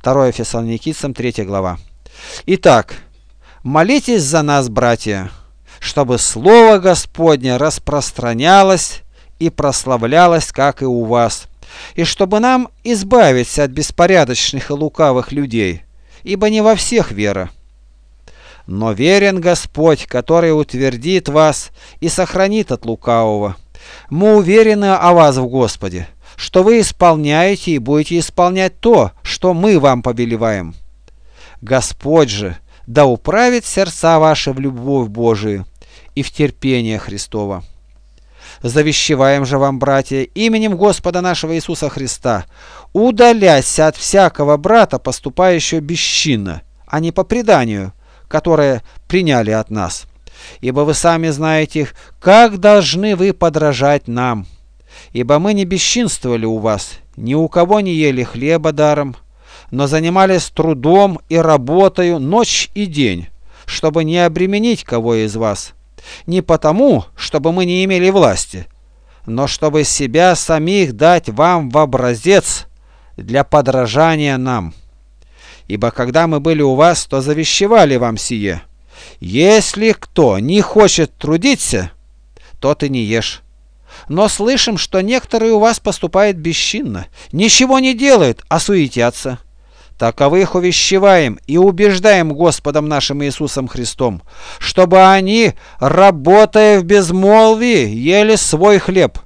2 Фессалоникийцам 3 глава. Итак, молитесь за нас, братья, чтобы Слово Господне распространялось и прославлялось, как и у вас, и чтобы нам избавиться от беспорядочных и лукавых людей, ибо не во всех вера. Но верен Господь, который утвердит вас и сохранит от лукавого. Мы уверены о вас в Господе, что вы исполняете и будете исполнять то, что мы вам повелеваем. Господь же да управит сердца ваши в любовь Божию и в терпение Христово. Завещеваем же вам, братья, именем Господа нашего Иисуса Христа, удаляйся от всякого брата, поступающего бесчинно, а не по преданию, которое приняли от нас. Ибо вы сами знаете, как должны вы подражать нам. Ибо мы не бесчинствовали у вас, ни у кого не ели хлеба даром, но занимались трудом и работою ночь и день, чтобы не обременить кого из вас. Не потому, чтобы мы не имели власти, но чтобы себя самих дать вам в образец для подражания нам. Ибо когда мы были у вас, то завещевали вам сие: если кто не хочет трудиться, тот и не ешь. Но слышим, что некоторые у вас поступают бесчинно, ничего не делают, а суетятся. Таковых увещеваем и убеждаем Господом нашим Иисусом Христом, чтобы они, работая в безмолвии, ели свой хлеб.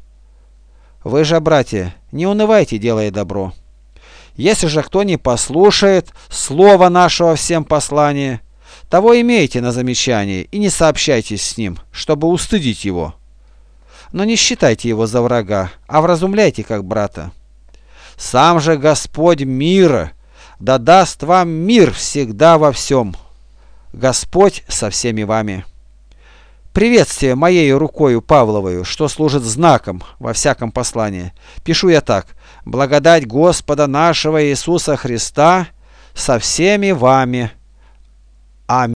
Вы же, братья, не унывайте, делая добро. Если же кто не послушает слова нашего всем послания, того имейте на замечание и не сообщайтесь с ним, чтобы устыдить его. Но не считайте его за врага, а вразумляйте как брата. Сам же Господь мира да даст вам мир всегда во всем. Господь со всеми вами. Приветствие моей рукою Павловою, что служит знаком во всяком послании. Пишу я так: благодать Господа нашего Иисуса Христа со всеми вами. Аминь.